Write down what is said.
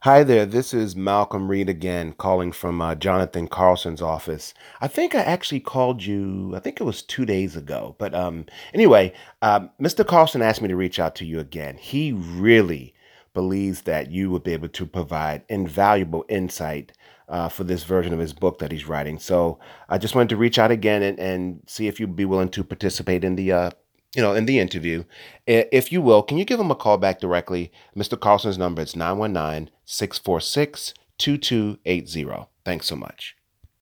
Hi there, this is Malcolm Reed again, calling from Jonathan Carlson's office. I think I actually called you, I think it was 2 days ago. But anyway, Mr. Carlson asked me to reach out to you again. He really believes that you would be able to provide invaluable insight for this version of his book that he's writing. So I just wanted to reach out again and see if you'd be willing to participate in the interview. If you will, can you give him a call back directly? Mr. Carlson's number is 919-646-2280. Thanks so much.